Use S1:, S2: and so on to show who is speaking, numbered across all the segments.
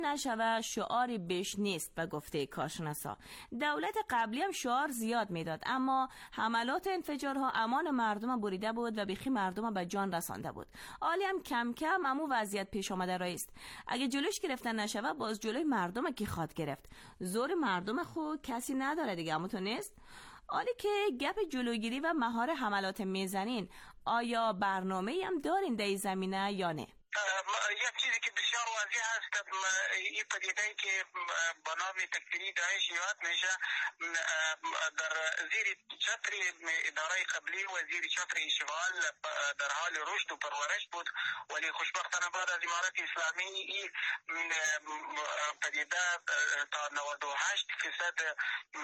S1: نشوه شعاری بیش نیست به گفته کارشناسا. دولت قبلی هم شعار زیاد میداد، اما حملات انفجارها امان مردم بریده بود و بیخی مردم به جان رسانده بود. حالی هم کم کم امو وضعیت پیش آمده رایست. اگه جلوش گرفتن نشوه باز جلوی مردم کی خواد گرفت. زور مردم خود کسی نداره دیگه، امو تو نیست؟ حالی که گپ جلوگیری و مهار حملات میزنین، آیا برنامه‌ای هم دارین در این زمینه یا نه؟
S2: یک چیزی که بسیار واضح هست، این پدیده‌ای که با نام تکفیری داعش یاد میشه در زیر چتر اداره قبلی و زیر چتر اشغال در حال رشد و پرورش بود، ولی خوشبختانه بعد از امارت اسلامی این پدیده تا 98%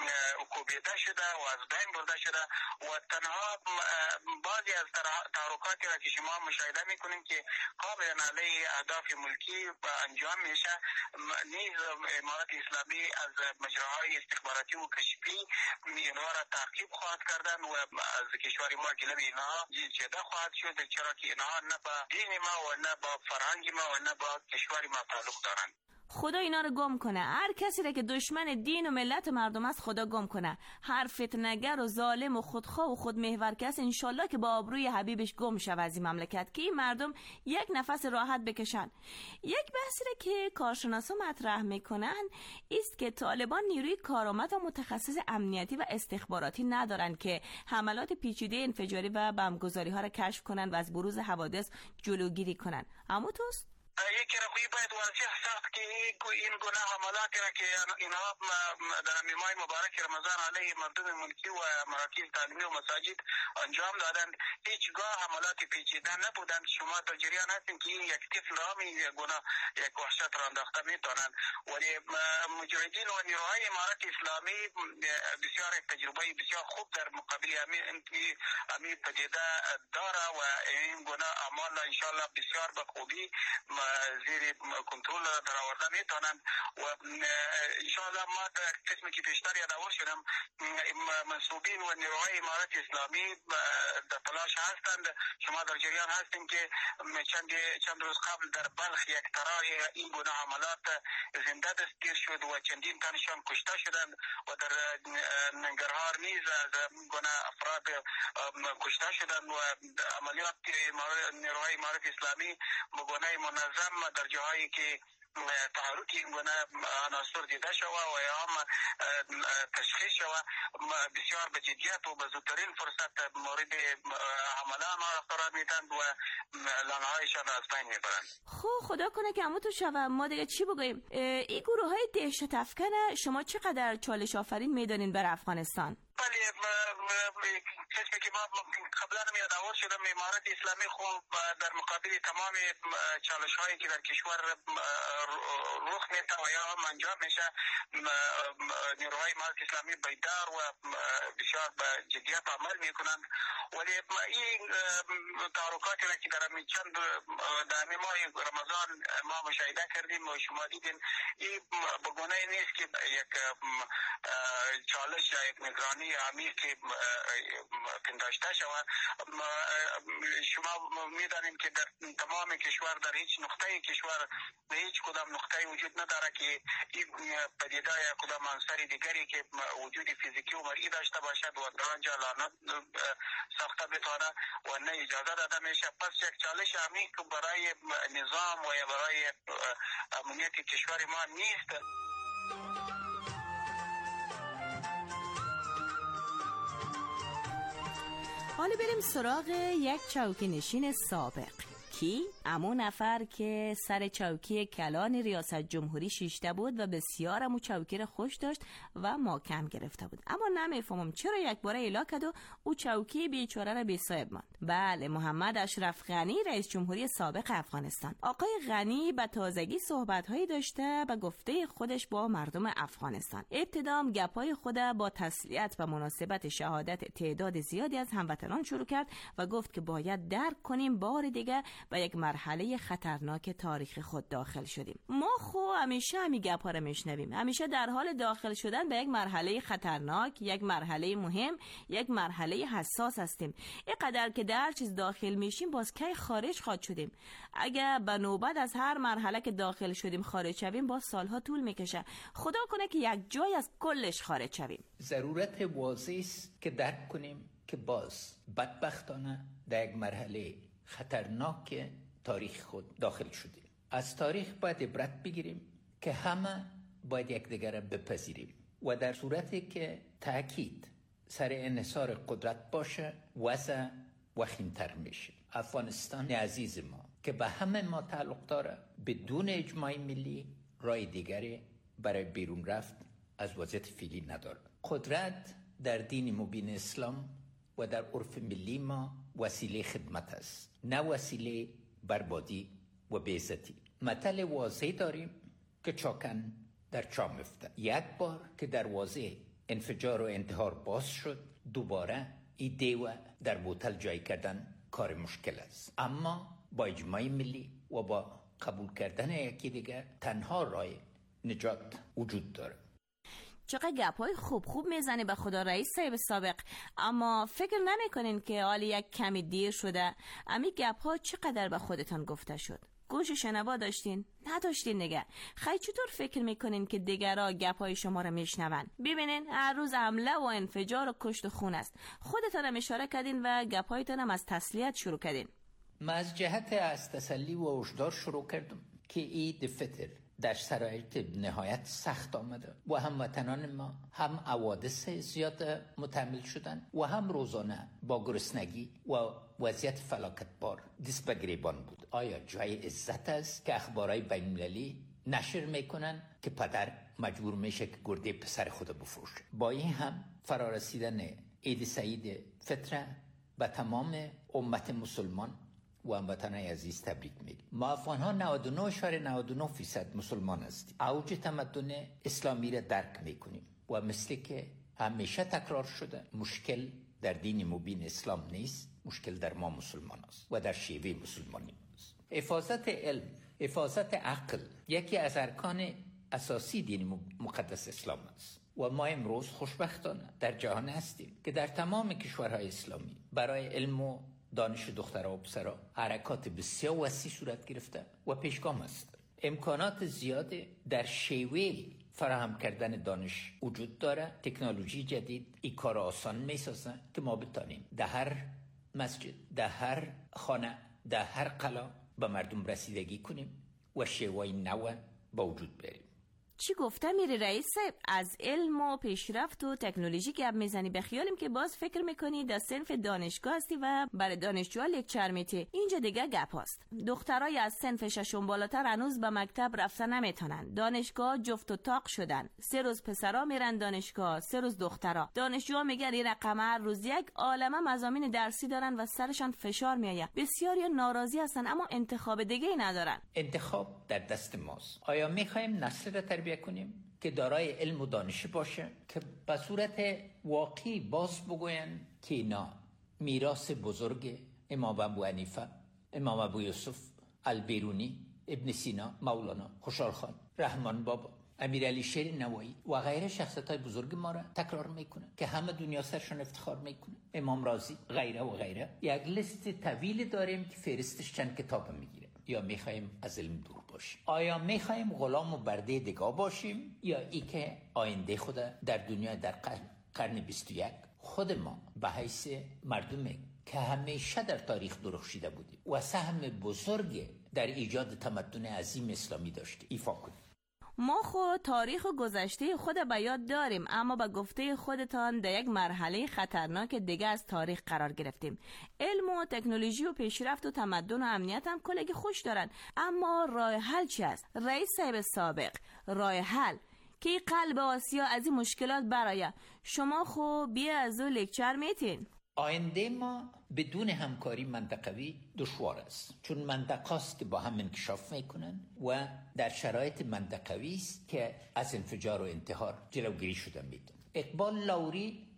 S2: کوبیده شده و از بین برده شده و تنها بعضی از تحرکاتی را که شما مشاهده میکنیم که قابل علیه اهداف ملکی انجام میشه، نیز امارت اسلامی از مجراهای استخباراتی و کشفی اینها را تعقیب خواهد کردن و از کشور ما جلوی اینها جدا خواهد شد، چرا که اینها نه با دین ما و نه با فرهنگ ما و نه با کشور ما تعلق دارند.
S1: خدا اینا رو گم کنه. هر کسی را که دشمن دین و ملت مردم است خدا گم کنه. هر فتنه‌گر و ظالم و خودخواه و خودمحور کس انشالله که با آبروی حبیبش گم شود از این مملکت، که این مردم یک نفس راحت بکشن. یک بحثی را که کارشناسا مطرح میکنن است که طالبان نیروی کارآمد و متخصص امنیتی و استخباراتی ندارن که حملات پیچیده انفجاری و بمبگذاری ها را کشف کنن و از بروز حوادث جلوگیری کنن. اما توست
S2: یکی رقیب باید واضح ساخت که این گناه حملاتی را که اینها در ماه مبارک رمضان علیه مردم ملکی و مراکز تعلیمی و مساجد انجام دادند هیچگاه حملات پیچیده نبودند. شما در جریان هستین که این یک طفل را این گناه یک وحشت را انداخته میتونند، ولی مجاهدین و نیروهای امارت اسلامی بسیار تجربه بسیار خوب در مقابل همین پدیده داره و این گناه امان انشاءالله بسیار به خوبی زیر کنترل در آورده میتونند و انشاءالله ما قسمی که پیشتر یادآور شدم منصوبین و نیروهای امارت اسلامی در تلاش هستند. شما در جریان هستیم که چند روز قبل در بلخ یک طرح این گونه حملات زنده دستگیر شد و چندین تنشان کشته شدند و در ننگرهار نیز از گونه افراد کشته شدند و عملیات نیروهای امارت اسلامی بگونه منظم در جاهایی که تحرک این گونه عناصر دیده شود و یا هم تشخیص شود بسیار به جدیت و به زودترین فرصت مورد حمله آنها قرار میدند و لانهایشان از بین میبرند.
S1: خدا کنه که همون تو شود. ما دیگه چی بگوییم؟ این گروه های دهشت افکن شما چقدر چالش آفرین میدانین بر افغانستان؟
S2: بله، کسی که ما قبلا هم یادآور شدم امارت اسلامی خوب در مقابل تمام چالش هایی که در کشور رخ میده و یا هم انجام میشه نیروهای امارت اسلامی بیدار و بسیار به جدیت عمل میکنند، ولی این تحرکاتی را که در چند در ماه رمضان ما مشاهده کردیم و شما دیدین این بگونه نیست که یک چالش یا یک نگرانی عمیق که پنداشته شود. شما میدانید که در تمام کشور در هیچ نقطه کشور به هیچ کدام نقطه وجود نداره که این پدیده یا کدام عنصر دیگری که وجود فیزیکی و مرئی داشته باشد و در آنجا لعنت ساخته بتوانه و نه اجازه داده میشه. پس یک چالش عمیق برای نظام و یا برای امنیت کشور ما نیست.
S1: حالا بریم سراغ یک چوکی نشین سابق. کی؟ امون نفر که سر چوکی کلان ریاست جمهوری شیشته بود و بسیار امو چوکی را خوش داشت و محکم گرفته بود، اما نمیفهمم چرا یک باره اعلام کرد و او چوکی بیچاره را بی صاحب ماند. بله، محمد اشرف غنی رئیس جمهوری سابق افغانستان. آقای غنی به تازگی صحبت‌هایی داشته به گفته خودش با مردم افغانستان. ابتدا گپای خود با تسلیت و مناسبت شهادت تعداد زیادی از هموطنان شروع کرد و گفت که باید درک کنیم بار دیگه به یک مرحله خطرناک تاریخ خود داخل شدیم. ما همیشه همین گپ‌ها رو میشنویم، همیشه در حال داخل شدن به یک مرحله خطرناک، یک مرحله مهم، یک مرحله حساس هستیم. اینقدر که در هر چیز داخل میشیم باز کی خارج خواهد شدیم. اگه به نوبت از هر مرحله که داخل شدیم خارج شویم باز سالها طول میکشه. خدا کنه که یک جای از کلش خارج شویم.
S3: ضرورت واضح است که درک کنیم که باز بدبختانه در یک مرحله خطرناک تاریخ خود داخل شدیم. از تاریخ باید عبرت بگیریم که همه باید یکدیگر را بپذیریم و در صورتی که تأکید سر انحصار قدرت باشه وضع وخیم‌تر میشه. افغانستان عزیز ما که به همه ما تعلق داره بدون اجماع ملی راه دیگری برای بیرون رفت از وضعیت فعلی نداره. قدرت در دین مبین اسلام و در عرف ملی ما وسیله خدمت است، نه وسیله بربادی و بی‌عزتی. مثل واضحی داریم که چاکن در چاه میفته. یک بار که دروازه انفجار و انتحار باز شد دوباره ایده و در بوتل جای کردن کار مشکل است، اما با اجماع ملی و با قبول کردن یکی دیگر تنها راه نجات وجود داره.
S1: چقدر گپ‌های خوب میزنی به خدا رئیس صاحب سابق، اما فکر نمی‌کنین که حالا یک کمی دیر شده؟ امی گپ‌ها چقدر به خودتان گفته شد؟ گوش شنوا داشتین؟ نداشتین دیگه. خیلی چطور فکر میکنین که دیگرها گپ‌های شما رو میشنون؟ ببینین هر روز حمله و انفجار و کشت و خون است. خودتان هم اشاره کردین و گپ‌هایتان هم از تسلیت شروع کردین.
S3: من از جهت از تسلی و هشدار شروع کردم که عید فطر در شرایط نهایت سخت آمده و هموطنان ما هم حوادث زیاد متحمل شدن و هم روزانه با گرسنگی و وضعیت فلاکتبار دست به گریبان بود. آیا جای عزت است که اخبارهای بین‌المللی نشر میکنن که پدر مجبور میشه که گرده پسر خود بفروشه؟ با این هم فرارسیدن عید سعید فطر به تمام امت مسلمان و هموطنان عزیز تبریک میگیم. ما افغان ها 99.99% مسلمان هستیم. اوج تمدن اسلامی را درک میکنیم و مثل که همیشه تکرار شده مشکل در دین مبین اسلام نیست، مشکل در ما مسلمان است و در شیوه مسلمانی است. حفاظت علم، حفاظت عقل یکی از ارکان اساسی دین مقدس اسلام است و ما امروز خوشبختانه در جهان هستیم که در تمام کشورهای اسلامی برای علم و دانش دخترها و پسرها حرکات بسیار وسیع صورت گرفته و پیشگام است. امکانات زیاد در شیوه فراهم کردن دانش وجود داره. تکنولوژی جدید این کار آسان میسازه که ما بتانیم در هر مسجد، در هر خانه، در هر قلا به مردم رسیدگی کنیم و شیوه نو با وجود بریم.
S1: چی گفته میری رئیس صاحب؟ از علم و پیشرفت و تکنولوژی گپ میزنی، به خیالیم که باز فکر میکنی در صنف دانشگاه هستی و برای دانشجوها لکچر میتی. اینجا دیگه گپ هست. دخترای از صنف ششم بالاتر هنوز به مکتب رفتن نمیتونن. دانشگاه جفت و طاق شدن. 3 روز پسرا میرن دانشگاه، 3 روز دخترا. دانشجوها میگن این رقم هر روز یک عالمه مضامین درسی دارن و سرشان فشار میآید. بسیاری ناراضی هستن اما انتخاب دیگه ای ندارن.
S3: انتخاب در دست ماست. آیا میخوایم نسل را تربیت کنیم که دارای علم و دانش باشه که به صورت واقعی باز بگوین که اینا میراث بزرگ امام ابو حنیفه، امام ابو یوسف، البیرونی، ابن سینا، مولانا، خوشحال خان، رحمان بابا، امیرعلی شیر نوایی و غیره شخصیت‌های بزرگ ما را تکرار میکنه که همه دنیا سرشون افتخار میکنه. امام رازی، غیره و غیره. یک لیست طویل داریم که فهرستش چند کتاب میگیره. یا میخوایم از علم دور باشیم؟ آیا میخوایم غلام و برده دگاه باشیم یا ای که آینده خود در دنیا در قرن 21 خود ما به حیث مردمی که همیشه در تاریخ درخشیده بودیم و سهم بزرگ در ایجاد تمدن عظیم اسلامی داشتیم ایفا کنیم؟
S1: ما خود تاریخ و گذشته خود به یاد داریم، اما به گفته خودتان در یک مرحله خطرناک دیگه از تاریخ قرار گرفتیم. علم و تکنولوژی و پیشرفت و تمدن و امنیت هم کلگی خوش دارن، اما راه حل چی است؟ رئیس صاحب سابق، راه حل که قلب آسیا از این مشکلات برای شما خو بیا از او لکچر میتین.
S3: آینده ما بدون همکاری منطقوی دشوار است، چون منطقه است که با هم انکشاف میکنن و در شرایط منطقوی است که از انفجار و انتحار جلوگیری شده میتونه. اقبال لاوری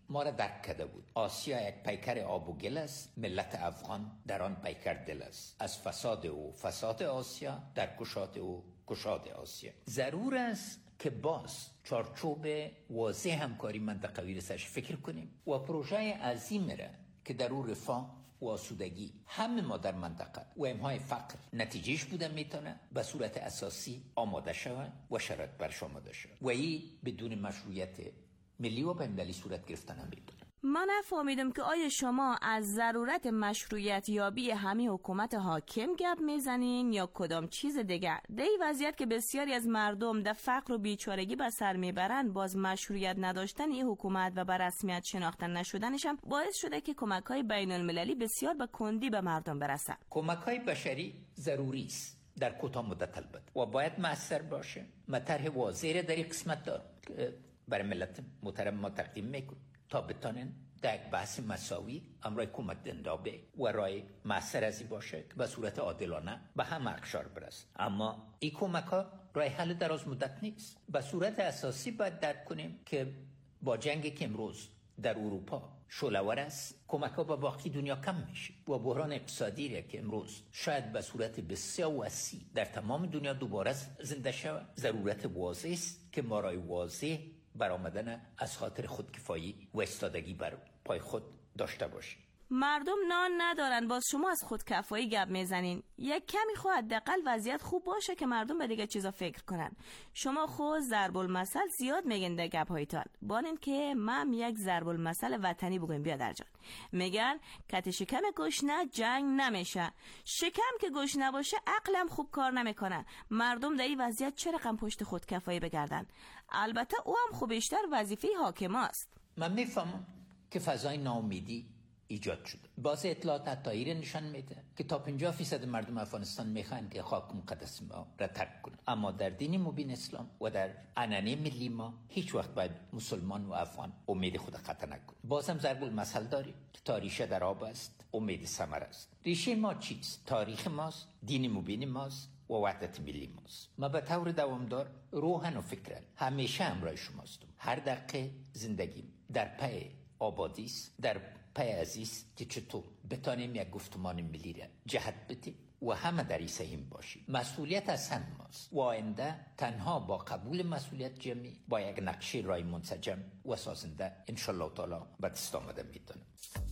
S3: ما را درک کرده بود. آسیا یک پیکر آب و گل است، ملت افغان در آن پیکر دل است. از فساد او فساد آسیا، در گشاد او گشاد آسیا. ضرور است که باز چارچوب واضح همکاری منطقوی رسش فکر کنیم و پروژه عظیم را که در او رفاه و آسودگی همه ما در منطقه و امهای فقر نتیجهش بوده میتونه به صورت اساسی آماده شود و شرط برش آماده شود و این بدون مشروعیت ملی و بین‌المللی صورت گرفتن نمیتونه.
S1: من نفهمیدم که آیا شما از ضرورت مشروعیت یابی همه حکومت حاکم گپ میزنین یا کدام چیز دیگر؟ در این وضعیت که بسیاری از مردم در فقر و بیچارگی به سر میبرن، باز مشروعیت نداشتن این حکومت و به رسمیت شناختن نشدنش هم باعث شده که کمک‌های بین‌المللی بسیار به کندی به مردم برسه.
S3: کمک‌های بشری ضروری است در کوتاه مدت البته و باید مؤثر باشه. طرح واضحی در این قسمت دار برای ملت محترم ما تقدیم میکنیم تا بتانن در یک بحث مساوی امرای کمک دندابه و رای مؤثر ازی باشه که به صورت عادلانه به همه اقشار برسه. اما این کمک ها رای حل دراز مدت نیست. به صورت اساسی باید درک کنیم که با جنگی که امروز در اروپا شعله‌ور است، کمک ها به باقی دنیا کم میشه و بحران اقتصادی را که امروز شاید به صورت بسیار وسیع در تمام دنیا دوباره زنده شود، ضرورت واضح است که ما رای واضح برآمدن از خاطر خودکفایی و ایستادگی بر پای خود داشته باشیم.
S1: مردم نان ندارن، باز شما از خودکفایی گپ میزنین. یک کمی خود حداقل وضعیت خوب باشه که مردم به دیگه چیزا فکر کنن. شما خود ضرب المثل زیاد میگن در گپ هایتان. بانین که من یک ضرب المثل وطنی بگویم بیادر جان. میگن کت شکم گشنه جنگ نمیشه. شکم که گشنه باشه عقلم خوب کار نمیکنه. مردم در این وضعیت چرا رقم پشت خودکفایی بگردن؟ البته او هم خوب بیشتر وظیفه حاکم است.
S3: من میفهمم که فضای ناامیدی ایجاد شده. باز اطلاعات حتی نشان میده که تا 50% مردم افغانستان میخوان که خاک مقدس ما را ترک کنند. اما در دین مبین اسلام و در عنعنه ملی ما هیچ وقت باید مسلمان و افغان امید خود قطع نکنند. بازم ضرب المثل داریم که تاریخ در آب است، امید ثمر است. ریشه ما چیست؟ تاریخ ماست، دین مبین ماست و وحدت ملی ماست. ما به طور دوامدار روحن و فکرن همیشه همراه شماستم. هر دقیقه زندگیم در پی آبادی است، در پی عزیز که چطور بتانیم یک گفتمان ملی را جهت بدیم و همه در این سهم باشیم. مسئولیت از هم ماست و آینده تنها با قبول مسئولیت جمعی با یک نقشه رای منسجم و سازنده انشالله تعالی به دست آمده میتونه.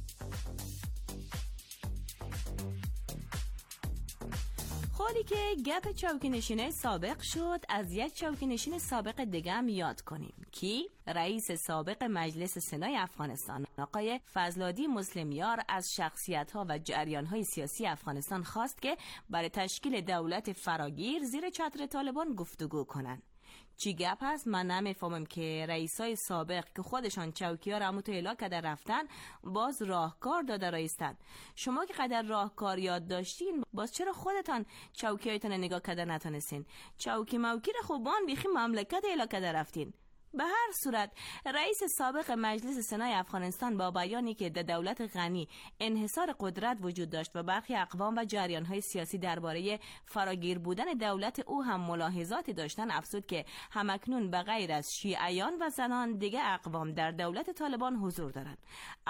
S1: حالی که گپ چوکی‌نشینای سابق شد، از یک چوکی‌نشین سابق دیگه هم یاد کنیم کی؟ رئیس سابق مجلس سنای افغانستان آقای فضل‌الدین مسلمیار از شخصیت‌ها و جریان‌های سیاسی افغانستان خواست که برای تشکیل دولت فراگیر زیر چتر طالبان گفتگو کنند. چی گپ هست؟ من نمیفهمم که رئیسای سابق که خودشان چوکی‌ها را متعلا کرده رفتن باز راهکار داده رایستن. شما که قدر راهکار یاد داشتین، باز چرا خودتان چوکی‌هایتان نگاه کرده نتونستین؟ چوکی موکی را خوبان بیخی مملکت اعلا کرده رفتین. به هر صورت رئیس سابق مجلس سنای افغانستان با بیانی که در دولت غنی انحصار قدرت وجود داشت و برخی اقوام و جریان‌های سیاسی درباره فراگیر بودن دولت او هم ملاحظاتی داشتن، افزود که همکنون به غیر از شیعیان و زنان دیگه اقوام در دولت طالبان حضور دارند.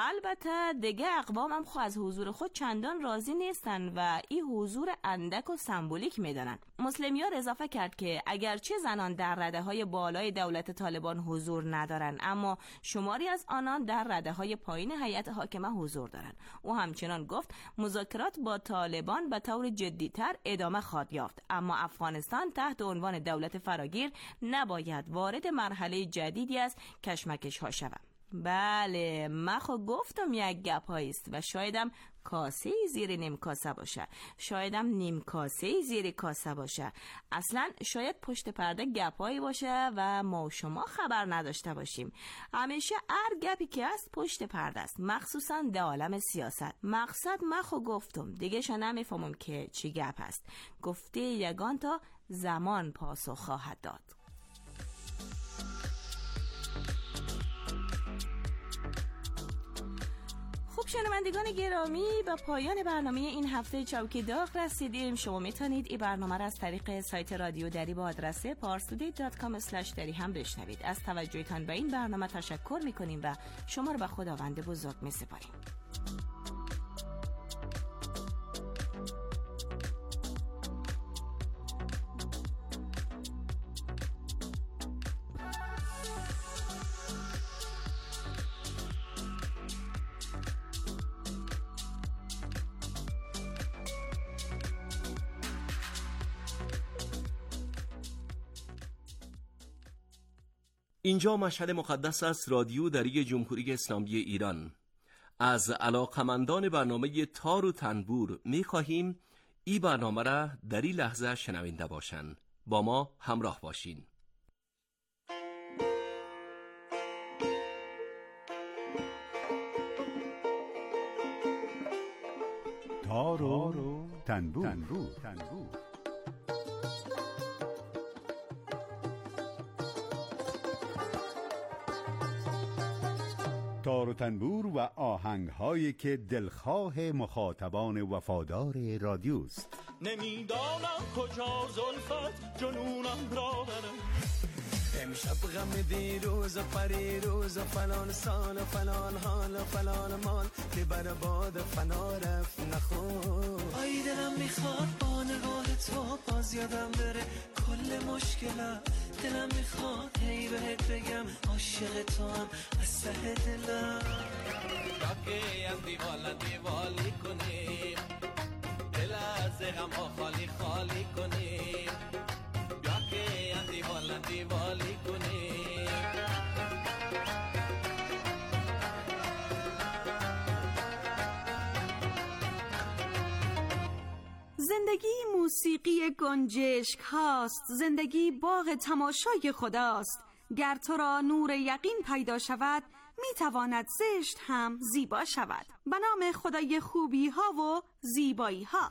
S1: البته دیگه اقوام هم خود از حضور خود چندان راضی نیستن و این حضور اندک و سمبولیک میدانند. مسلمیار اضافه کرد که اگرچه زنان در رده‌های بالای دولت طالبان حضور ندارند، اما شماری از آنان در رده‌های پایین هیئت حاکمه حضور دارند. او همچنان گفت مذاکرات با طالبان به طور جدی‌تر ادامه خواهد یافت، اما افغانستان تحت عنوان دولت فراگیر نباید وارد مرحله جدیدی از کشمکش‌ها شود. بله، من خود گفتم یک گپ‌هایی است و شایدم کاسه زیر نیم کاسه باشه، شایدم نیم کاسه زیر کاسه باشه. اصلا شاید پشت پرده گپایی باشه و ما و شما خبر نداشته باشیم. همیشه هر گپی که هست پشت پرده است، مخصوصا در عالم سیاست. مقصد من خود گفتم دیگه شا نمیفهمم که چی گپ است. گفته یگان تا زمان پاسخ خواهد داد. خب شنوندگان گرامی، به پایان برنامه این هفته چوکی داغ رسیدیم. شما میتونید این برنامه را از طریق سایت رادیو دری با آدرس parstoday.com/dari هم بشنوید. از توجهتان به این برنامه تشکر میکنیم و شما را به خداوند بزرگ میسپاریم.
S4: اینجا مشهد مقدس است، رادیو دری جمهوری اسلامی ایران. از علاقمندان برنامه تار و تنبور می خواهیم این برنامه را در این لحظه شنونده باشن. با ما همراه باشین.
S5: تار و تنبور. تار و تنبور و آهنگ‌هایی که دلخواه مخاطبان وفادار رادیوست.
S6: نمیدانم کجا زلفت جنونم را بره،
S7: امشب غم دیروز و پریروز و فلان سال و فلان حال و فلان مال که بر باد فنا رفت نخون. آی دلم میخواد با نگاه تو باز یادم بره کل مشکلم، دلم میخواد هی بهت بگم عاشق تو هم از ته دلم.
S6: راکی هم دیوالی کنیم، دل از غم ها خالی خالی کنیم، راکی هم دیوالی کنیم.
S8: زندگی موسیقی گنجشک هاست، زندگی باغ تماشای خداست. گر تو را نور یقین پیدا شود، می تواند زشت هم زیبا شود. به نام خدای خوبی ها و زیبایی ها.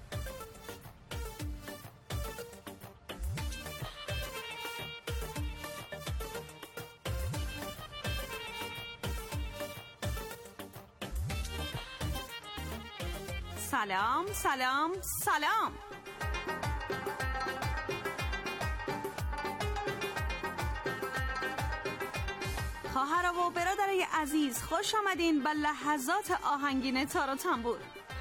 S8: سلام سلام سلام. خواهر و برادرای عزیز، خوش آمدین به لحظات آهنگین تار و تنبور.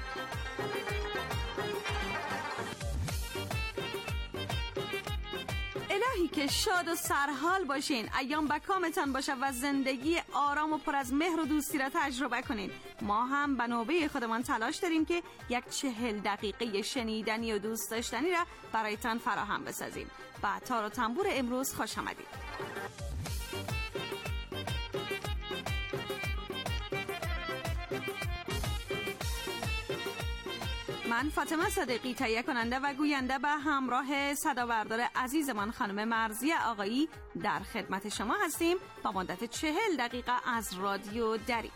S8: الهی که شاد و سرحال باشین، ایام بکامتان باشه و زندگی آرام و پر از مهر و دوستی را تجربه کنین. ما هم به نوبه خودمان تلاش داریم که یک 40 دقیقه شنیدنی و دوست داشتنی را برایتان فراهم بسازیم. با تار و تنبور امروز خوش آمدید. من فاطمه صدیقی، تهیه کننده و گوینده به همراه صدابردار عزیزمان خانم مرضیه آقایی در خدمت شما هستیم با مدت 40 دقیقه از رادیو دری.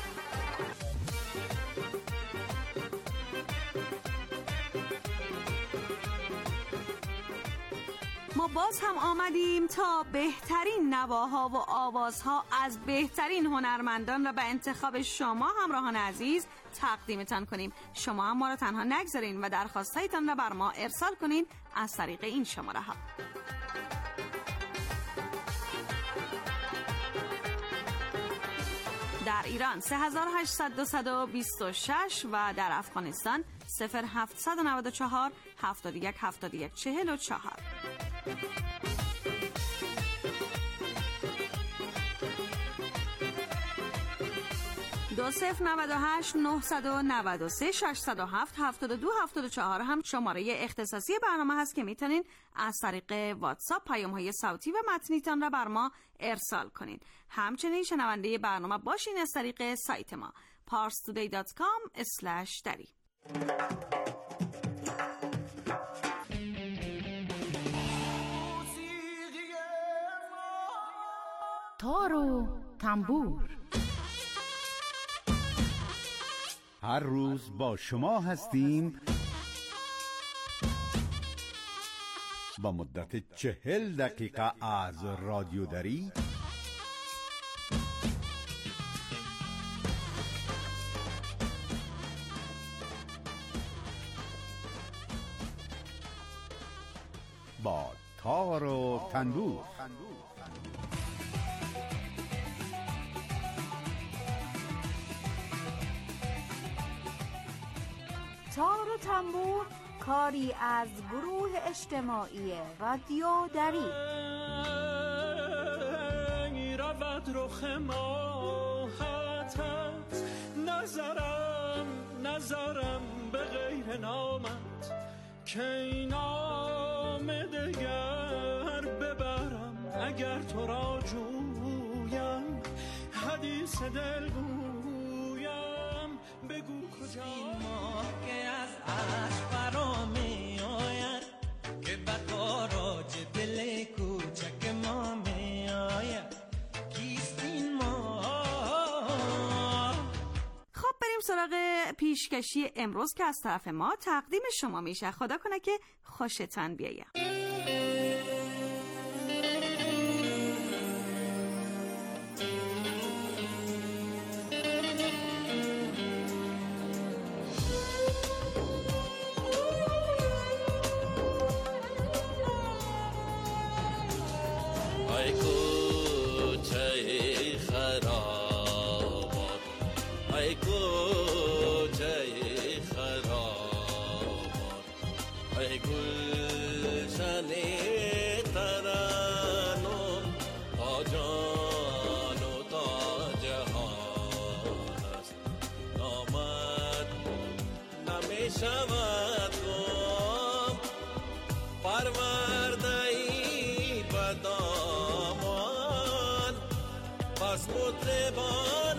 S8: ما باز هم آمدیم تا بهترین نواها و آوازها از بهترین هنرمندان و به انتخاب شما همراهان عزیز تقدیمتان کنیم. شما هم ما را تنها نگذارین و درخواستایتان را بر ما ارسال کنین از طریق این شماره ها. در ایران 3800 و در افغانستان 0794 71 71 44. 2098 993 607 72 74 هم شماره اختصاصی برنامه هست که میتونین از طریق واتساپ پیام‌های صوتی و متنیتان را بر ما ارسال کنین. همچنین شنونده برنامه باشین از طریق سایت ما parstoday.com/dari.
S9: تار و تنبور
S5: هر روز با شما هستیم با مدت 40 دقیقه از رادیو دری تنبور.
S9: تار و تنبور کاری از گروه اجتماعی رادیو دری.
S10: رود رخ ماهتت نظرم به غیر نامت که این نام دگر ببرم. اگر تو را جویم حدیث دل گویم بگو کجا این ماه که از عشق برا می آید که بقاراج دل کوچک ما می آید.
S8: خب بریم سراغ پیشکشی امروز که از طرف ما تقدیم شما میشه. خدا کنه که خوشتن بیاید.
S6: پس مطربان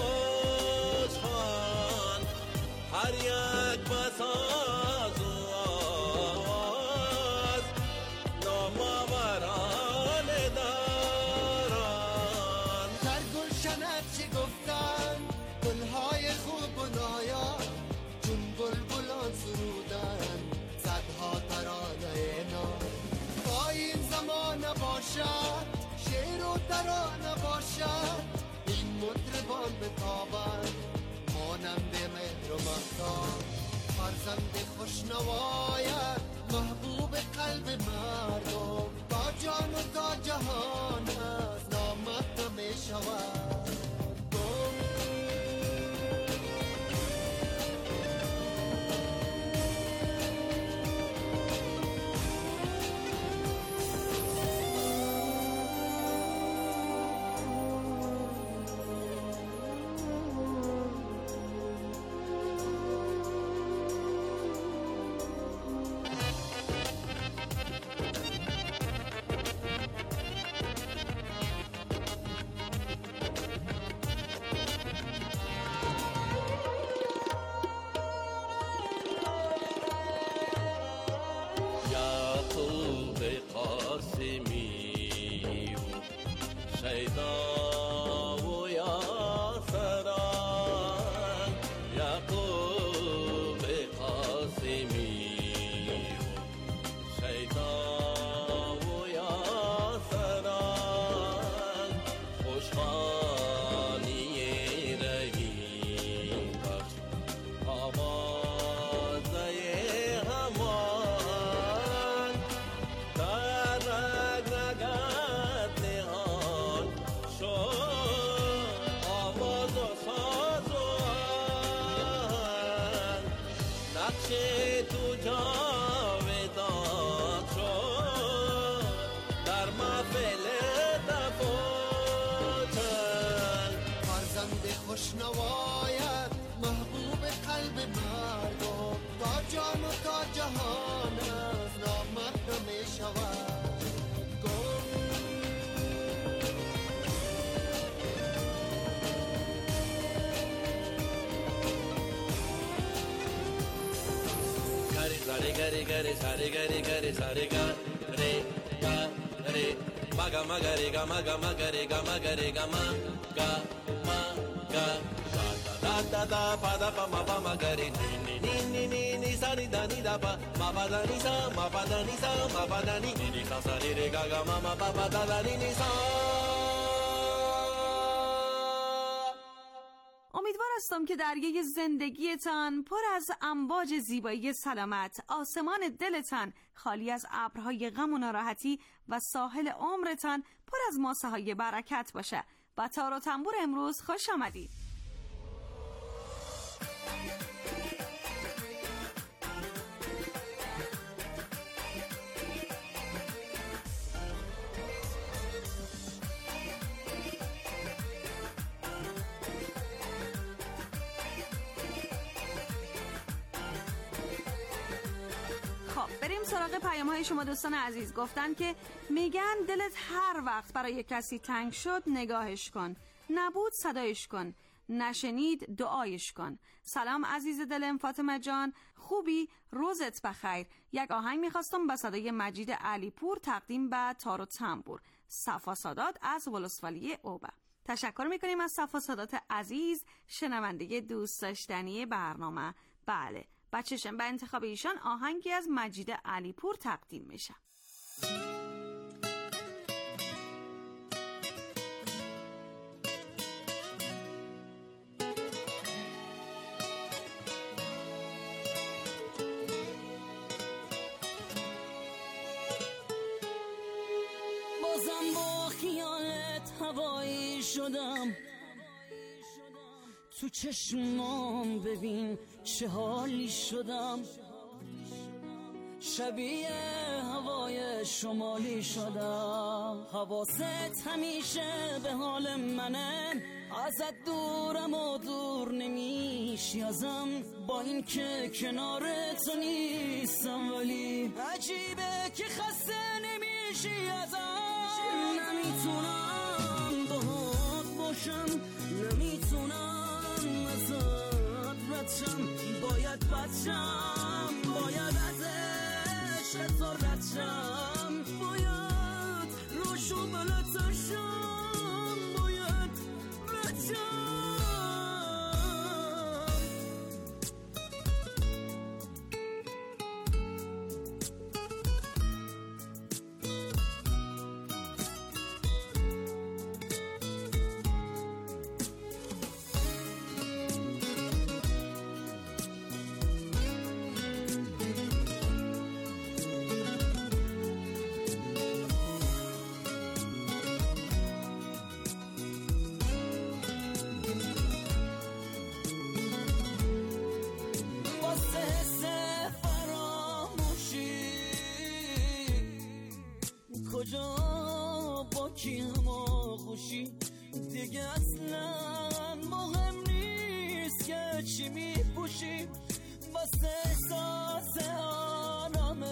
S6: خوشخوان هر یک بساز و آواز نامآوران داران.
S7: در گلشنت چه گفتن گلهای خوب و نایان چون بلبلان سرودن صدها ترانه نام. با این زمان نباشد شعر و ترانه باشد این مطربان بتابند مانند مهر و مهتاب. فرزند خوشنوایت محبوب قلب مردم تا جان و تا جهان است نامت نمی شود. خوشنوایت محبوب قلب مردم تا جان و تا جهان از نامت نمی شود.
S6: گری گری گری گری ساری گری گری ساری گری گری مگا مگری گا مگا مگری گا مگری گا مگا da da da pa da pa ma pa ma gari ni ni ni ni ni sa ni da ni da pa ma pa da ni sa ma pa da ni sa ma pa da ni ni sa sa ni re ga ga ma ma pa pa da da ni sa.
S8: امیدوارم هستم که دریای زندگیتان پر از امواج زیبایی سلامت، آسمان دلتان خالی از ابرهای غم و ناراحتی و ساحل عمرتان پر از ماسه‌های برکت باشه. با تار و تنبور امروز خوش آمدید. بریم سراغ پیام‌های شما دوستان عزیز. گفتن که میگن دلت هر وقت برای کسی تنگ شد نگاهش کن، نبود صدایش کن، نشنید دعایش کن. سلام عزیز دلم فاطمه جان، خوبی؟ روزت بخیر. یک آهنگ میخواستم با صدای مجید علیپور تقدیم به تار و تنبور. صفا سادات از ولسوالی اوبه. تشکر میکنیم از صفا سادات عزیز، شنونده دوست داشتنی برنامه. بله، بچه‌شم به انتخاب ایشان آهنگی از مجید علیپور تقدیم میشه.
S11: بازم با خیالت هوایی شدم، تو چشمام ببین چه حالی شدم، شبیه هوای شمالی شدم. حواست همیشه به حال منه، ازت دورم و دور نمیشی ازم، با این که کنار تو نیستم ولی عجیبه که خسته نمیشی ازم. نمیتونم باهات باشم، نمیتونم ازت ردشم، باید بدشم، باید ازش ردشم، باید روشو بلتشم، باید ردشم. کجا با کیم و خوشی دیگه اصلا مهم نیست که چی میپوشی، واسه احساس آرامش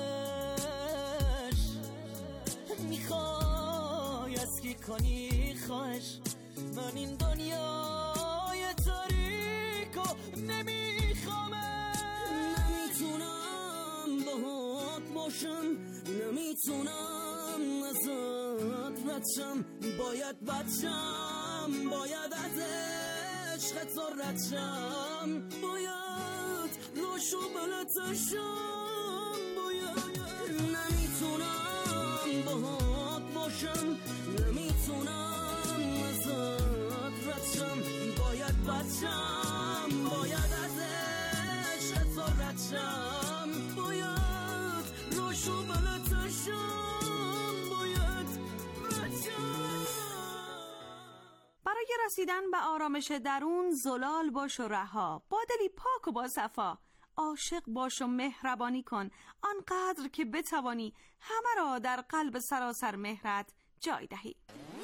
S11: میخوای اسکی کنی خواهش. من این دنیای تاریکو نمیخوامه، نمیتونم باهات باشم، نمیتونم ازت ردشم، باید بدشم، باید از عشقت ردشم، باید روشو بلتشم، باید نمیتونم باهات باشم، نمیتونم ازت ردشم، باید بدشم، باید از عشقت ردشم، باید روشو بلتشم.
S8: برای رسیدن به آرامش درون زلال باش و رها، با دلی پاک و با صفا، عاشق باش و مهربانی کن، آنقدر که بتوانی همه را در قلب سراسر مهرت جای دهی.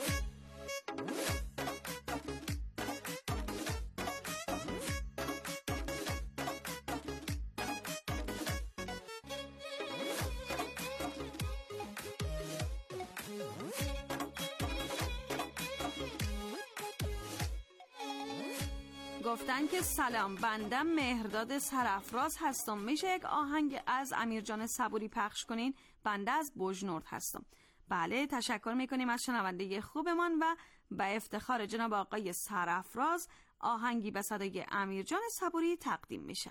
S8: گفتن که سلام، بنده مهرداد سرافراز هستم، میشه یک آهنگ از امیرجان صبوری پخش کنین؟ بنده از بوجنورد هستم. بله، تشکر میکنیم از شنونده خوبمان و به افتخار جناب آقای سرافراز آهنگی به صدای امیرجان صبوری تقدیم میشه.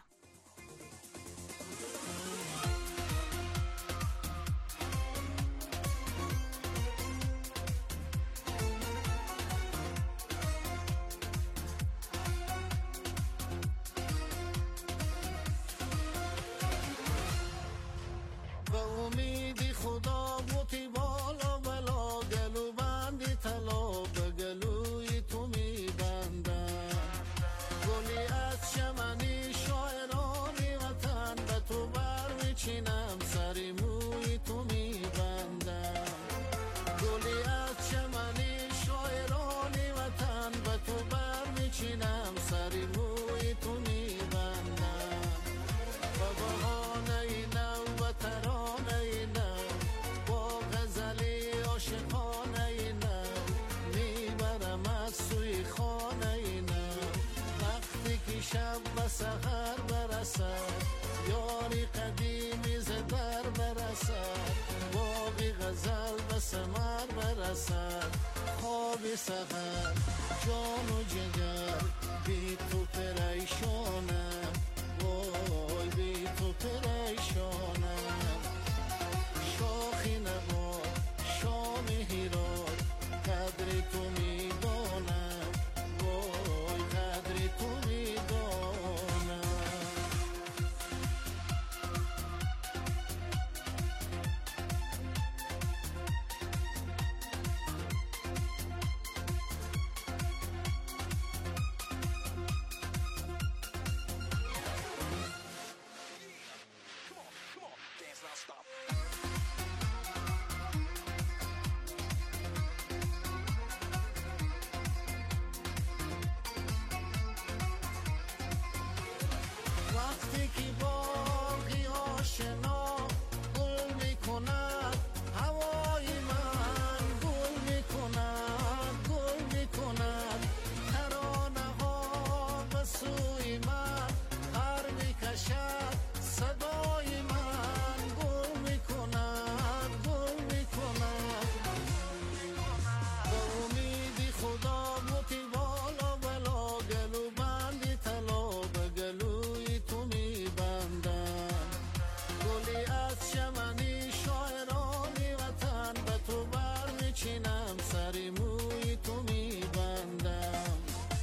S7: به امیدی خدا بوتی بالا بلا گلو بندی طلا به گلوی تو میبندم گلی از چمنی شاعرانی وطن به تو بر میچینم سری موی تو میبندم گلی از چمنی شاعرانی وطن به تو بر میچینم سری موی تو میبندم با بهانه نو و ترانه نو با غزلی عاشقانه نو میبرم از سوی خانه نو وقتی که شب و سحر برسد یاری قدیمی ز در برسد باقی غزل به ثمر برسد خواب سحر جان و جگر بی تو پریشانم وای بی تو پریشانم شاخی نباد شام هیراد قدر تو میدانم وای قدر تو میدانم وقتی که باغی آشنا گل میکند هوای من گل میکند گل میکند ترانه ها به سوی من پر میکشد صدای من گل میکند گل میکند به امیدی خدا بوتی بالا بلا گلو بندی طلا به گلوی تو میبندم گلی از چمنی شاعرانی وطن به تو بر میچینم سری موی تو میبندم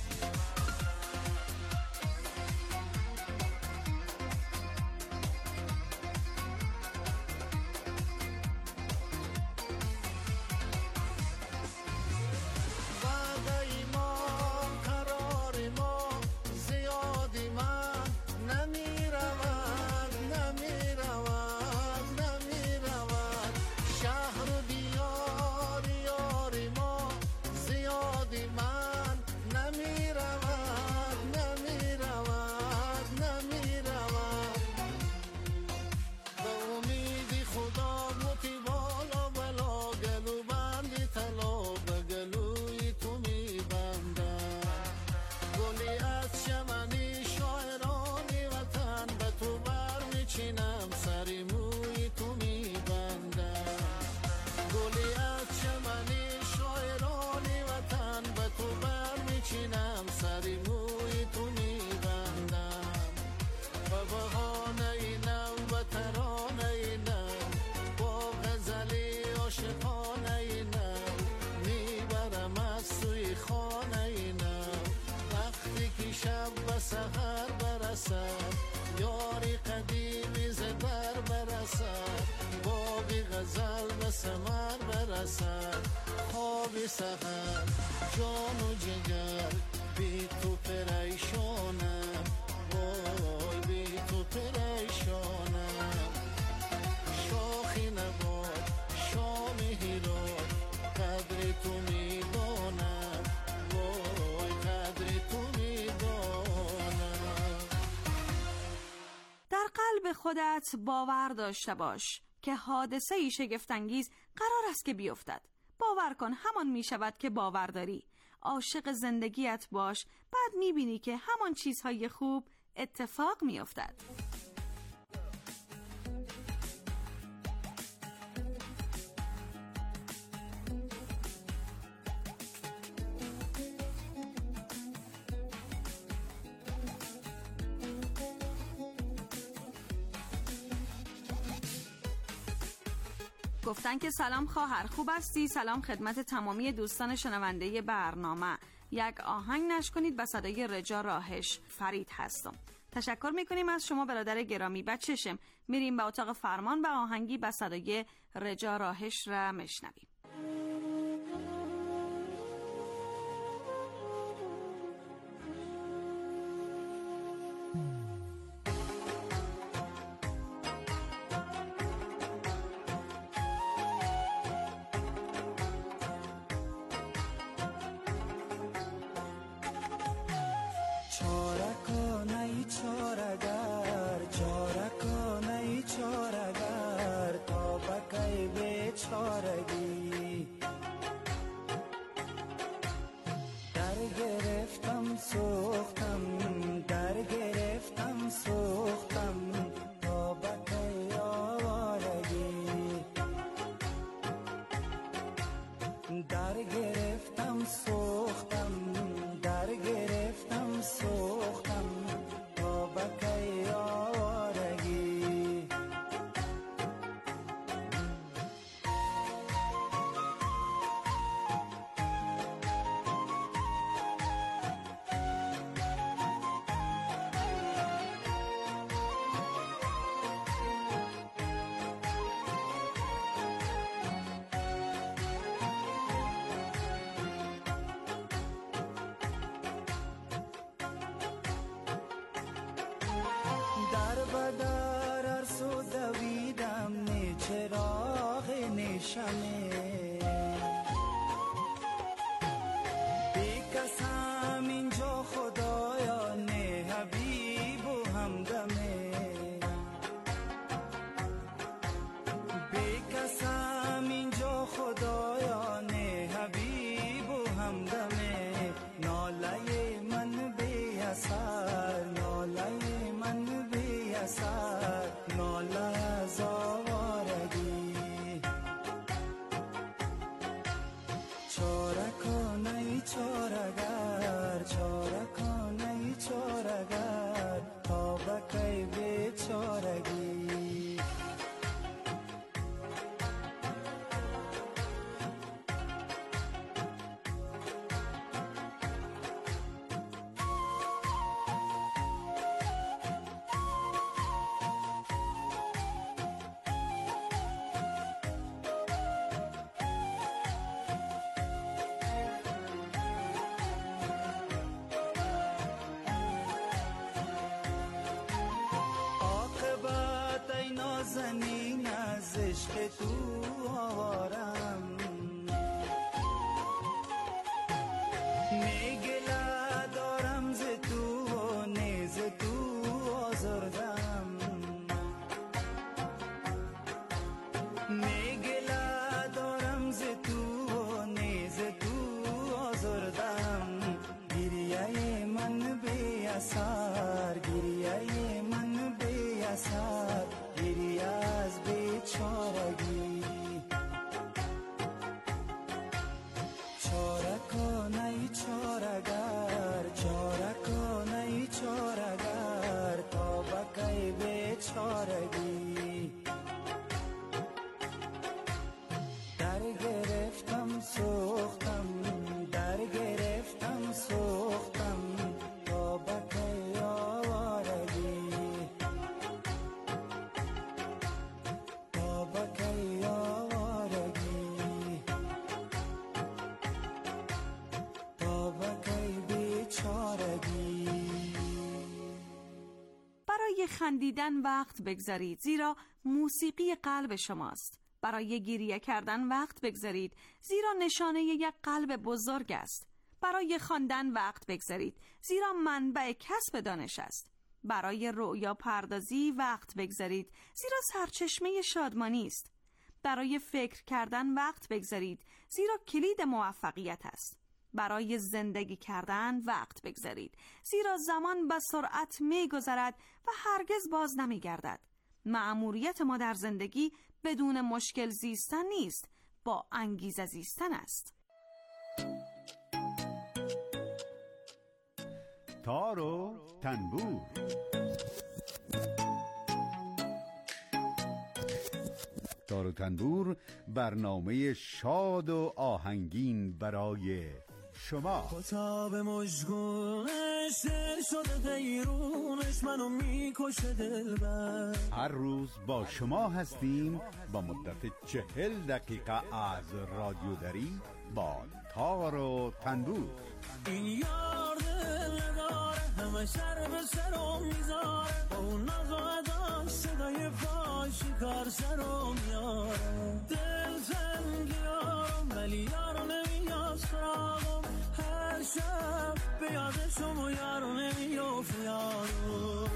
S7: وعده ما قرار ما زیادی من نمیرود نمیرود نمیرود شهر و دیار یاری ما زیادی من نمیرود نمیرود نمیرود به امیدی خدا بوتی بالا بلا گلو بندی طلا به گلوی تو میبندم گلی از چمنی شاعرانی وطن به تو بر میچینم سری موی تو میبندم گلی از چمنی شاعرانی وطن به تو بر میچینم سری موی تو میبندم و بهانه نو و ترانه نو با غزلی عاشقانه نو میبرم از سوی خانه نو وقتی که شب و سحر برسد یاری قدیمی ز در برسد باقی غزل به ثمر برسد خواب سحر جان و جگر بی تو پریشانم وای بی تو پریشانم شاخی نباد شام هیراد قدر تو میدانم وای قدر تو میدانم
S8: در قلب خودت باور داشته باش که حادثه‌ای شگفت‌انگیز قرار است که بیفتد. باور کن همان می شود که باور داری. عاشق زندگیت باش، بعد می بینی که همان چیزهای خوب اتفاق می افتد. گفتن که سلام خواهر، خوب هستی؟ سلام خدمت تمامی دوستان شنونده برنامه. یک آهنگ نشر کنید به صدای رجا راهش. فرید هستم. تشکر میکنیم از شما برادر گرامی. و چشم میریم به اتاق فرمان و آهنگی به صدای رجا راهش را مشنویم.
S7: نازنین از عشق تو آوارم، میگله دارم ز تو و نیز تو آزردم، میگله دارم ز تو و نیز تو آزردم. گریه من بی اثر، گریه من بی اثر، گریه از بیچارگی. چاره کن ای چاره‌گر، چاره کن ای چاره‌گر، تا بکی بیچارگی. در گرفتم سوختم، در گرفتم سوختم، تا بکی آوارگی. تا بکی آوارگی، تا بکی بیچارگی.
S8: برای خندیدن وقت بگذارید، زیرا موسیقی قلب شماست. برای گریه کردن وقت بگذارید، زیرا نشانه یک قلب بزرگ است. برای خواندن وقت بگذارید، زیرا منبع کسب دانش است. برای رؤیا پردازی وقت بگذارید، زیرا سرچشمه شادمانی است. برای فکر کردن وقت بگذارید، زیرا کلید موفقیت است. برای زندگی کردن وقت بگذارید، زیرا زمان به سرعت می‌گذرد و هرگز باز نمی‌گردد. مأموریت ما در زندگی بدون مشکل زیستن نیست، با انگیزه زیستن است.
S5: تار و تنبور. تار و تنبور برنامه شاد و آهنگین برای شما.
S7: کتاب مشگونش دل شده پیرونش منو میکشه دلبر.
S5: هر روز با شما هستیم با مدت 40 دقیقه از رادیودری با تار و تنبور.
S7: این یار دل نداره همه سر به سرم میذاره با اون نقداش صدای پاشی کار سرم میاره. دل تنگیارم ولی یارو نمیاد سراغم. هر شب به یادشم و یارو نمیافت یارو.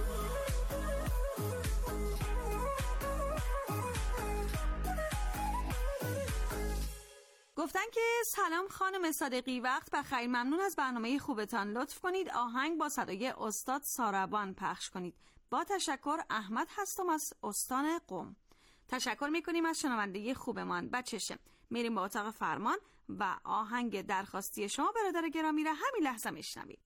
S8: گفتن که سلام خانم صادقی، وقت بخیر، ممنون از برنامه خوبتان. لطف کنید آهنگ با صدای استاد ساربان پخش کنید. با تشکر، احمد هستم از استان قم. تشکر میکنیم از شنونده خوبمان. بچشه میریم با اتاق فرمان و آهنگ درخواستی شما برادر گرامی را همین لحظه میشنوید.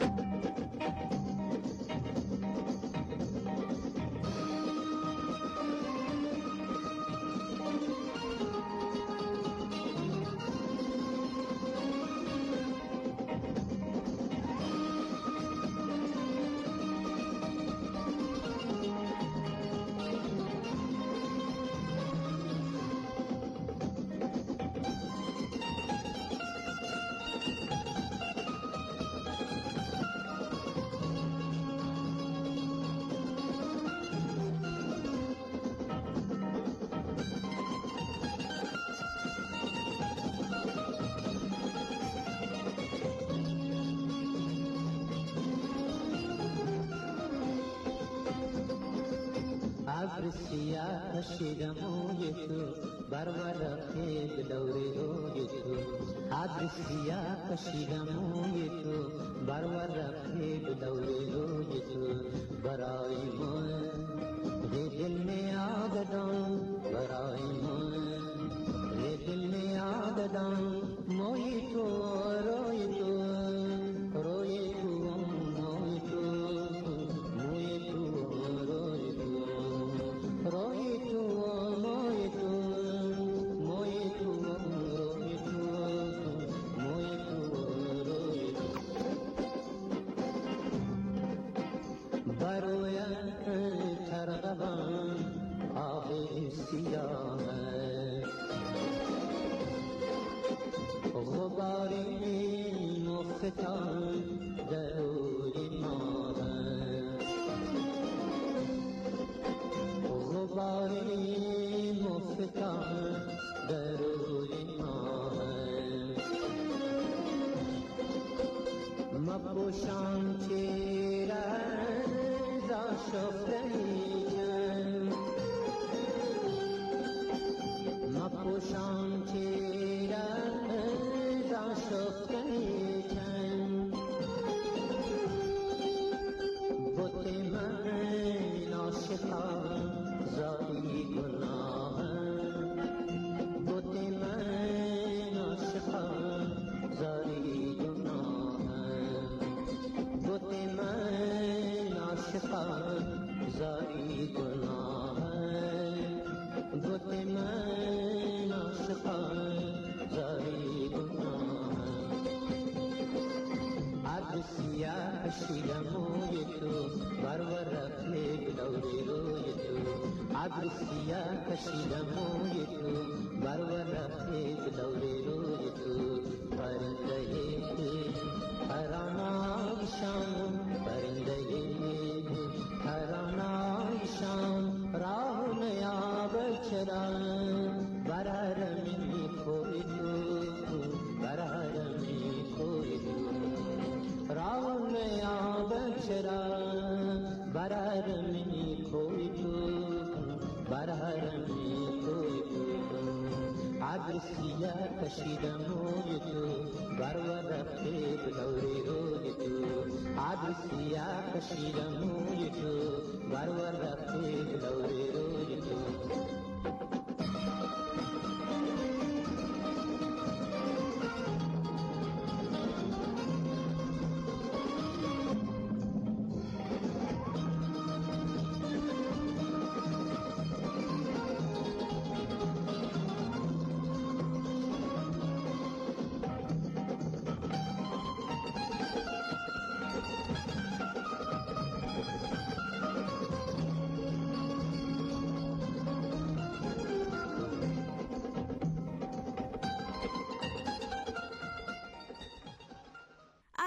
S12: ابر سیاه کشیدم موی تو بر ورق دور روی تو. ابر سیاه کشیدم موی تو بر ورق دور روی تو. برای من دل می آدم برای من دل می آدم موی تو روی تو روی تو موی تو موی تو روی تو روی تو موی تو موی تو روی تو موی تو روی تو. برویم ترغبم آب سیاه غباری مفتان دروی ما غباری مفتان دروی ما مپوشان چیره ز شفتنیم مپوشان چیره ز شفتنیم بوت من عاشقان زاری گناهم بوت من عاشقان زاری گناهم بوت من عاشقان زاری گناهم بوت من عاشقان زاری گناهم. ابر سیاه کشیدم موی تو بر ورق دور روی تو. ابر سیاه کشیدم موی تو بر ورق دور روی تو. پرنده ترانه‌شان پرنده ترانه‌شان راه نیابد چرا بر حرمی کوی تو بر حرمی کوی تو راه نیابد چرا بر حرمی کوی تو بر حرمی کوی تو. ابر سیاه کشیدم موی تو بر ورق دور روی تو. ابر سیاه کشیدم موی تو بر ورق دور روی تو.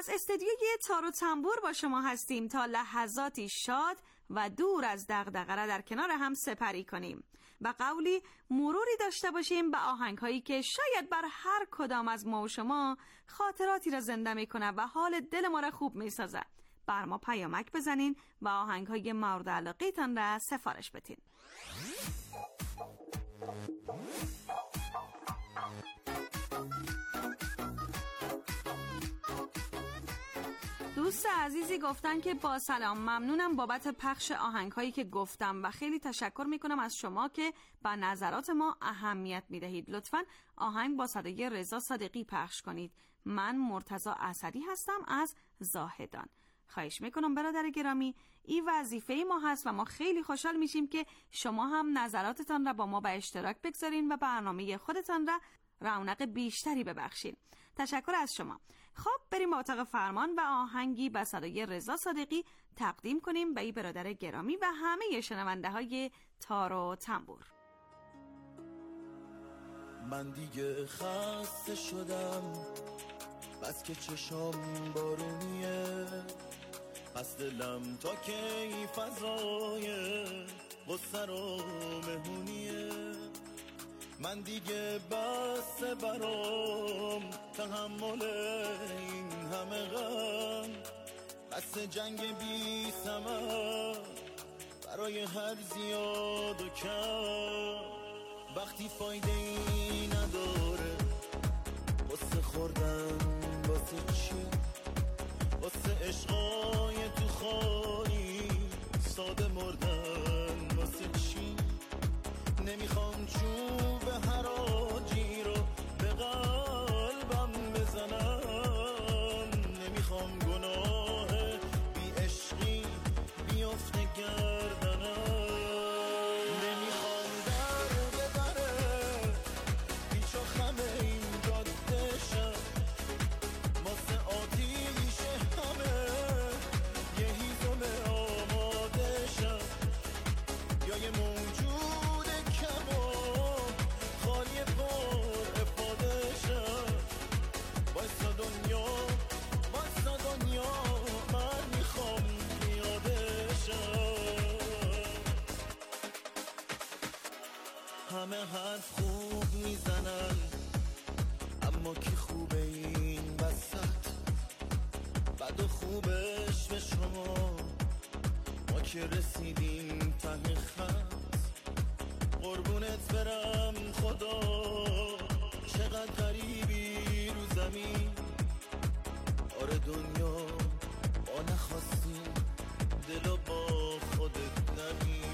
S8: از استدیوی تار و تنبور با شما هستیم تا لحظاتی شاد و دور از دغدغه را در کنار هم سپری کنیم و قولی مروری داشته باشیم به آهنگ‌هایی که شاید بر هر کدام از ما و شما خاطراتی را زنده می‌کنه و حال دل ما را خوب می‌سازه. بر ما پیامک بزنین و آهنگ‌های مورد علاقه‌تان را سفارش بدین. دوست عزیزی گفتن که با سلام، ممنونم بابت پخش آهنگ‌هایی که گفتم و خیلی تشکر میکنم از شما که به نظرات ما اهمیت میدهید. لطفاً آهنگ با صدای رضا صادقی پخش کنید. من مرتضی اسدی هستم از زاهدان. خواهش میکنم برادر گرامی، این وظیفه ما هست و ما خیلی خوشحال میشیم که شما هم نظراتتان را با ما به اشتراک بگذارین و برنامه خودتان را رونق بیشتری ببخشید. تشکر از شما. خب بریم با اتاق فرمان و آهنگی به صدای رضا صادقی تقدیم کنیم به این برادر گرامی و همه شنونده های تار و تنبور.
S13: من دیگه خسته شدم، بس که چشام بارونیه، پس دلم تا کی فضای غصه رو مهونیه. من دیگه بس برام تحمل این همه غم، بس جنگ بی ثمر برای هر زیاد و کم. وقتی فایده ای نداره واسه خوردن، واسه چی؟ واسه عشقای تو خالی ساده مردن، واسه چی؟ نمیخوام چوب حراجی رو به قلبم بزنم، نمیخوام گناه بی عشقی بیفته گردنم، نمیخوام در ببره پیچ و خم این جاده شم، واسه آتیش همه یه هیزم آماده شم، یا یه موجود همه حرف خوب میزنن، اما کی خوبه این وسط؟ بد و خوبش به شما، ما که رسیدیم ته خط. قربونت برم خدا، چقدر غریبی رو زمین. آره دنیا با نخواستی دلو با خودت نبین.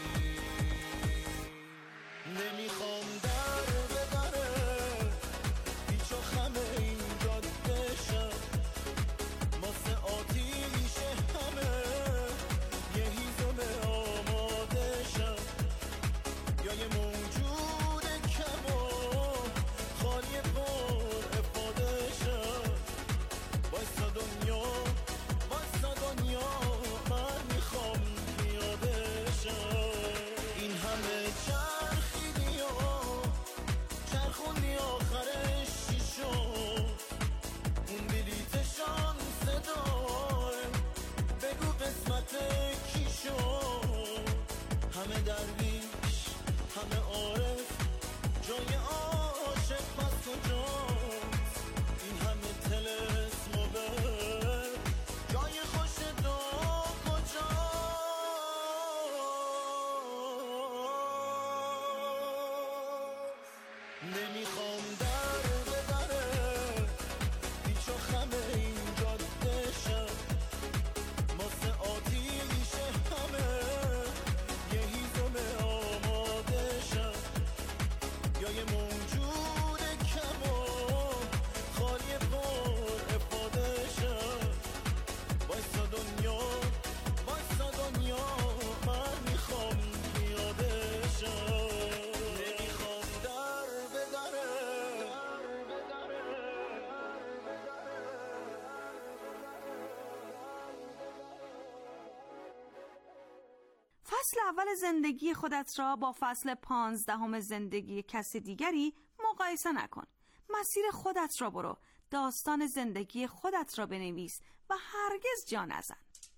S13: نمیخوام در ببره پیچ و خم این جاده شم، واسه آتیش همه یه هیزم آماده شم، یا یه موجود کم و خالی پر افاده شم. واسه دنیا من میخوام پیاده شم. این همه چرخیدی و چرخوندی آخرش چی شد؟ اون بلیت شانس دار بگو قسمت کی شد؟ همه درویش همه عارف، جای عاشق پس کجاست؟ این همه طلسم و بر جای خوش دو کجاست؟ نمیخوام در ببره پیچ و خم این جاده شم، واسه آتیش همه یه هیزم آماده شم، یا یه موجود کم و خالی پر افاده شم. وایسا دنیا من میخوام پیاده شم. نمیخوام در بدره.
S8: فصل اول زندگی خودت را با فصل 15 زندگی کسی دیگری مقایسه نکن. مسیر خودت را برو. داستان زندگی خودت را بنویس و هرگز جا نزن.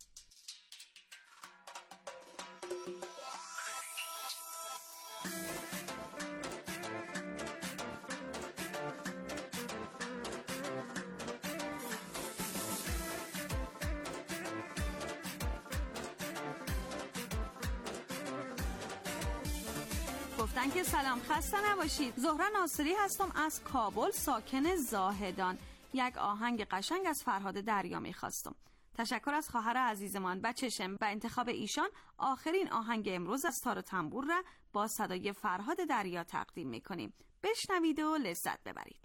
S8: گفتن که سلام، خسته نباشید. زهره ناصری هستم از کابل، ساکن زاهدان. یک آهنگ قشنگ از فرهاد دریا می‌خواستم. تشکر از خواهر عزیزمان بچشم و انتخاب ایشان آخرین آهنگ امروز از تار و تنبور را با صدای فرهاد دریا تقدیم می‌کنیم. بشنوید و لذت ببرید.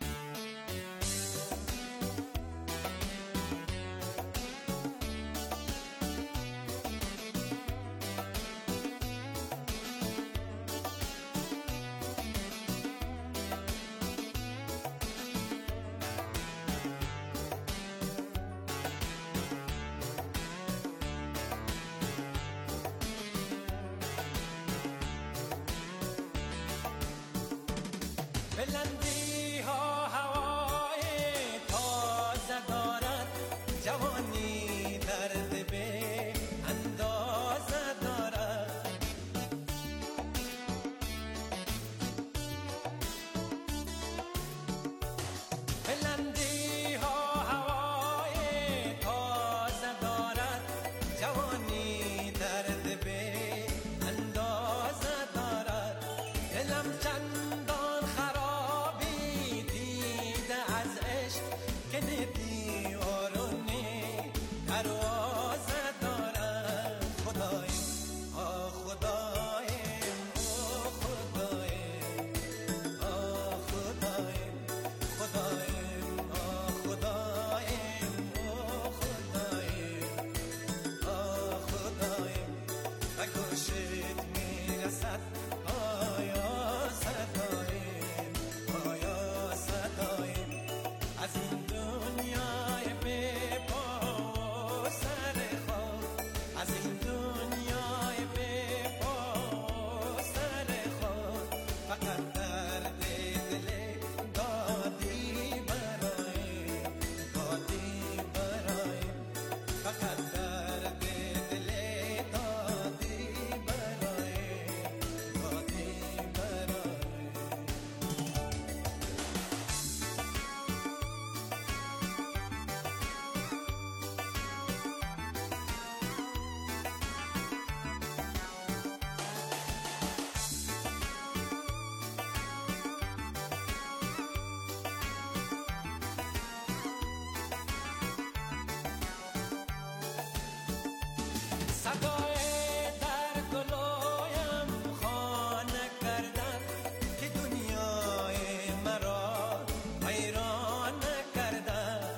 S7: بلندی ها هوای تازه دارد، جوانی درد به اندازه دارد. بلندی ها هوای تازه دارد، جوانی درد به اندازه دارد. دلم چندان خرابی دیده از عشق که ندی آرونه پروازه دارد. خدایم آه خدایم آه خدایم آه خدایم خدایم آه خدایم آه خدایم آه خدایم و گوشت میرسد آیا صدایم آیا صدایم از این دنیای بی پا و سر خاک، از این دنیای بی پا و سر خاک. فقط درد دل دادی برایم دادی برایم، فقط درد دل دادی برایم دادی برایم. صدای در گلویم خانه کردن که دنیای مرا حیران کردن.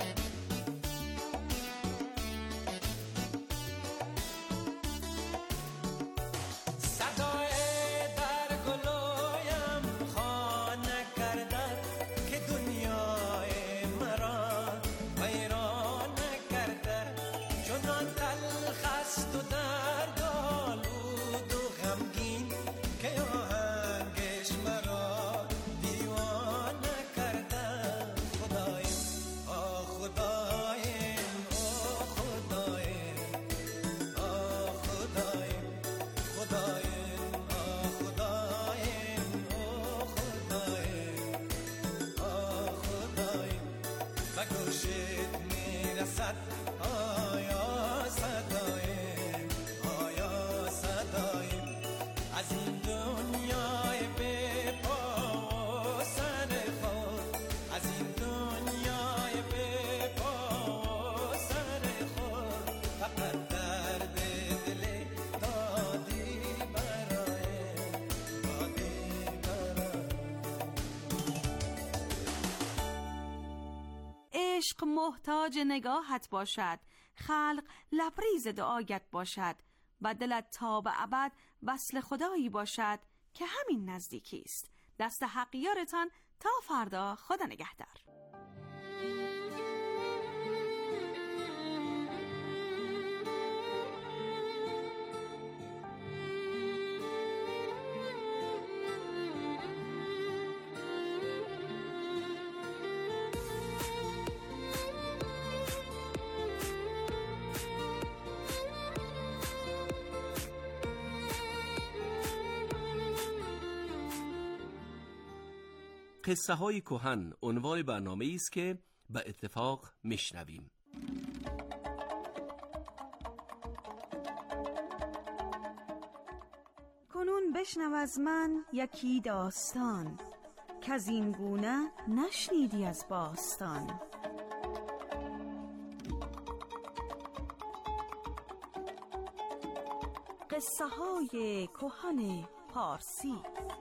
S7: صدای در گلویم خانه کردن که دنیای مرا حیران کردن. چنان تلخ است و درد آلود و غمگین که آهنگش مرا دیوانه کردن. خدایم آه خدایم آه خدایم آه خدایم خدایم آه خدایم آه خدایم آه خدایم و گوشت میرسد آیا صدایم آیا صدایم از این دنیای بی پا و سر خود، از این دنیای بی پا و سر خود. فقط درد دل دادی برایم دادی برایم.
S8: عشق محتاج نگاهت باشد، خلق لبریز دعایت باشد و دلت تا به ابد وصل خدایی باشد که همین نزدیکی است. دست حق یارتان تا فردا. خدا نگهدار.
S4: قصه های کهن عنوان برنامه است که به اتفاق میشنویم.
S8: کنون بشنو از من یکی داستان، که از این گونه نشنیدی از باستان. قصه های کهن پارسی.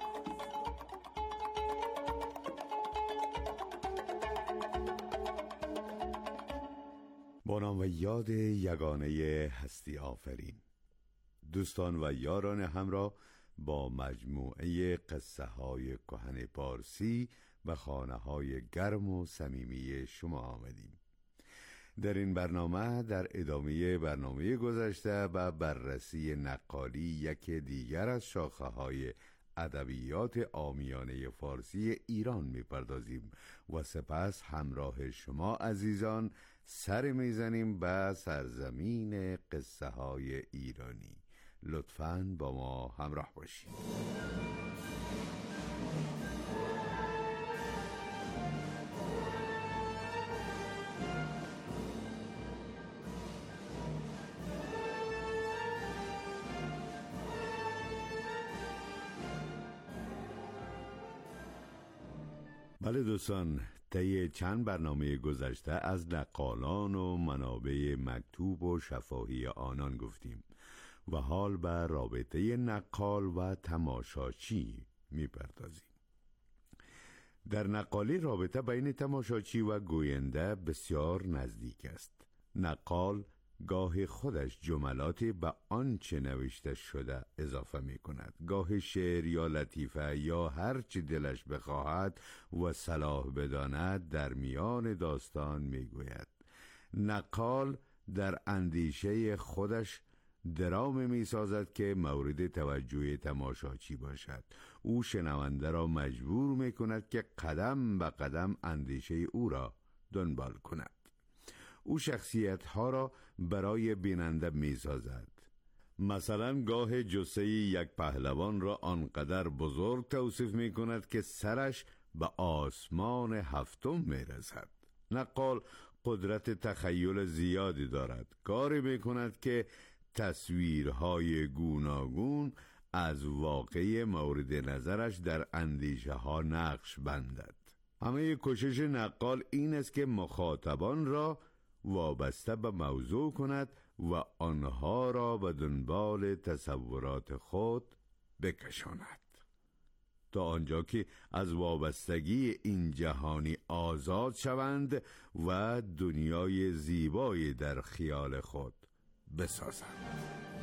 S5: با نام و یاد یگانه هستی آفرین. دوستان و یاران همراه با مجموعه قصه های کهن پارسی و خانه های گرم و صمیمی شما آمدیم. در این برنامه در ادامه برنامه گذشته و بررسی نقالی یک دیگر از شاخه های ادبیات عامیانه فارسی ایران می‌پردازیم و سپس همراه شما عزیزان سر میزنیم به سرزمین قصه های ایرانی. لطفاً با ما همراه باشید. بله دوستان، طی چند برنامه گذشته از نقالان و منابع مکتوب و شفاهی آنان گفتیم و حال به رابطه نقال و تماشاچی میپردازیم. در نقالی رابطه بین تماشاچی و گوینده بسیار نزدیک است. نقال گاه خودش جملاتی به آنچه نوشته شده اضافه می کند، گاه شعر یا لطیفه یا هر چی دلش بخواهد و صلاح بداند در میان داستان می گوید. نقال در اندیشه خودش درامی می سازد که مورد توجه تماشاچی باشد. او شنونده را مجبور می کند که قدم به قدم اندیشه او را دنبال کند. او شخصیت ها را برای بیننده می سازد. مثلا گاه جثه یک پهلوان را آنقدر بزرگ توصیف می کند که سرش به آسمان هفتم می رسد. نقال قدرت تخیل زیادی دارد. کاری می کند که تصویرهای گوناگون از واقع مورد نظرش در اندیشه ها نقش بندد. همه کوشش نقال این است که مخاطبان را وابسته به موضوع کند و آنها را به دنبال تصورات خود بکشاند تا آنجا که از وابستگی این جهانی آزاد شوند و دنیای زیبایی در خیال خود بسازند.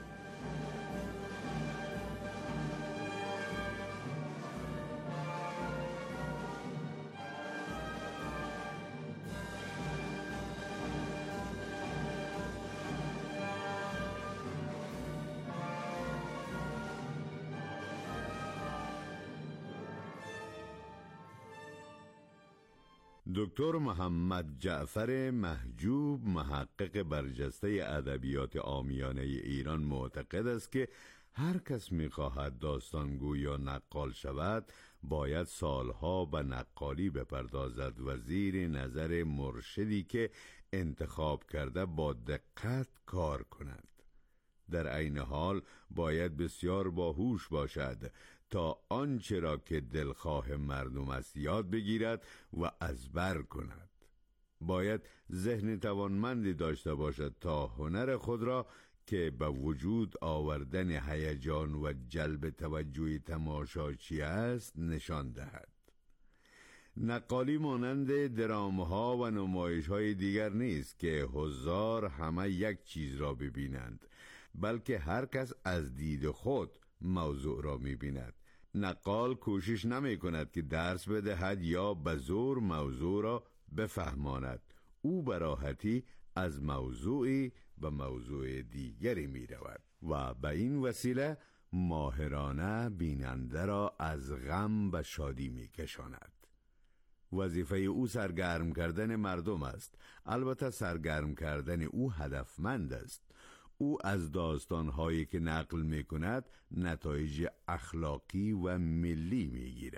S5: دکتر محمد جعفر محجوب، محقق برجسته ادبیات عامیانه ایران، معتقد است که هر کس می‌خواهد داستانگو یا نقال شود باید سالها به نقالی بپردازد و زیر نظر مرشدی که انتخاب کرده با دقت کار کند. در عین حال باید بسیار باهوش باشد تا آنچه را که دلخواه مردم است یاد بگیرد و ازبر کند. باید ذهن توانمندی داشته باشد تا هنر خود را که به وجود آوردن هیجان و جلب توجه تماشاچی است نشان دهد. نقالی مانند درام‌ها و نمایش‌های دیگر نیست که حضار همه یک چیز را ببینند، بلکه هر کس از دید خود موضوع را می‌بیند. نقال کوشش نمی کند که درس بدهد یا به زور موضوع را بفهماند. او به راحتی از موضوعی به موضوع دیگری می رود و به این وسیله ماهرانه بیننده را از غم به شادی می کشاند. وظیفه او سرگرم کردن مردم است. البته سرگرم کردن او هدفمند است. او از داستان‌هایی که نقل می‌کند نتایج اخلاقی و ملی می‌گیرد.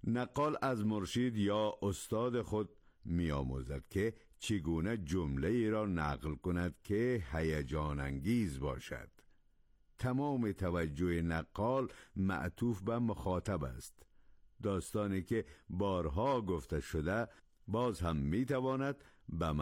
S5: نقال از مرشد یا استاد خود می‌آموزد که چگونه جمله ای را نقل کند که هیجان انگیز باشد. تمام توجه نقال معطوف به مخاطب است. داستانی که بارها گفته شده باز هم می‌تواند به